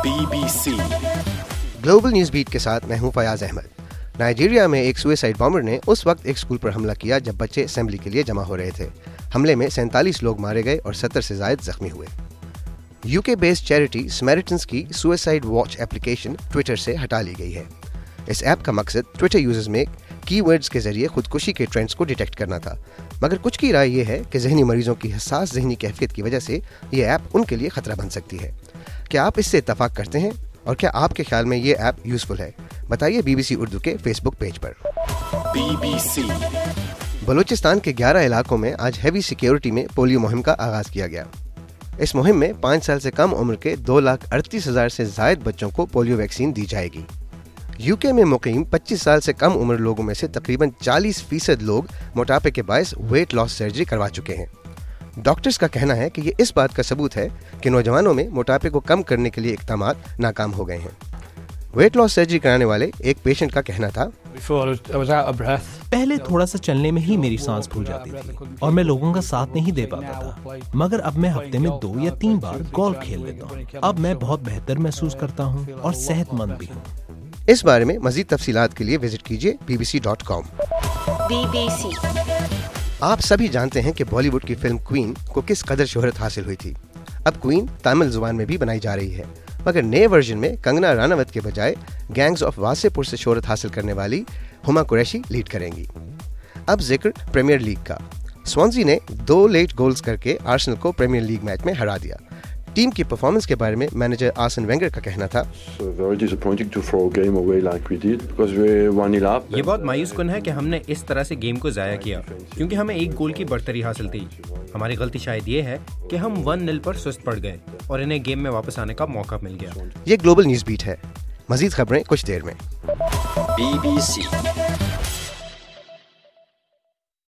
BBC global news beat के साथ मैं हूं फयाज अहमद। नाइजीरिया में एक सुसाइड बॉम्बर ने उस वक्त एक स्कूल पर हमला किया जब बच्चे असेंबली के लिए जमा हो रहे थे। हमले में 47 लोग मारे गए और 70 से ज़ायद जख्मी हुए। यूके बेस्ड चैरिटी समैरिटन्स की सुसाइड वॉच एप्लीकेशन ट्विटर से हटा ली गई है। इस ऐप का मकसद ट्विटर यूजर्स में कीवर्ड्स के जरिए खुदकुशी के ट्रेंड्स को डिटेक्ट करना था, मगर कुछ की राय ये है कि ज़हनी मरीजों की हसास ज़हनी कैफियत की वजह से ये ऐप उनके लिए खतरा बन सकती है। क्या आप इससे इत्तफाक करते हैं और क्या आपके ख्याल में ये ऐप यूजफुल है? बताइए BBC उर्दू के फेसबुक पेज पर। BBC बलूचिस्तान के 11 इलाकों में आज हैवी सिक्योरिटी में पोलियो मुहिम का आगाज किया गया। इस मुहिम में 5 साल से कम उम्र के 2,38,000 से जायद बच्चों को पोलियो वैक्सीन दी जाएगी। यूके में मुकीम 25 साल से कम उम्र लोगों में से तकरीबन 40% लोग मोटापे के बायस वेट लॉस सर्जरी करवा चुके हैं। डॉक्टर्स का कहना है कि ये इस बात का सबूत है कि नौजवानों में मोटापे को कम करने के लिए इक़दामात नाकाम हो गए हैं। वेट लॉस सर्जरी कराने वाले एक पेशेंट का कहना था, पहले थोड़ा सा चलने में ही मेरी सांस फूल जाती थी और मैं लोगों का साथ नहीं दे पाता था, मगर अब मैं हफ्ते में 2 या 3 बार गोल्फ खेल लेता हूँ। अब मैं बहुत बेहतर महसूस करता हूँ और सेहतमंद भी हूँ। इस बारे में मजीद तफसीलात के लिए विजिट कीजिए bbc.com। BBC आप सभी जानते हैं कि बॉलीवुड की फिल्म क्वीन को किस कदर शोहरत हासिल हुई थी। अब क्वीन तमिल जुबान में भी बनाई जा रही है, मगर नए वर्जन में कंगना रानावत के बजाय गैंग्स ऑफ वासेपुर से शोहरत हासिल करने वाली हुमा कुरैशी लीड करेंगी। अब जिक्र प्रीमियर लीग का। स्वानजी ने 2 लेट गोल्स करके आर्सेनल को प्रीमियर लीग मैच में हरा दिया। टीम की परफॉर्मेंस के बारे में मैनेजर आर्सेन वेंगर का कहना था, ये बहुत मायूस-कुन है कि हमने इस तरह से गेम को जाया किया, क्योंकि हमें 1 गोल की बढ़तरी हासिल थी। हमारी गलती शायद ये है कि हम 1-0 पर सुस्त पड़ गए और इन्हें गेम में वापस आने का मौका मिल गया। ये ग्लोबल न्यूज़ बीट है। मजीद खबरें कुछ देर में। BBC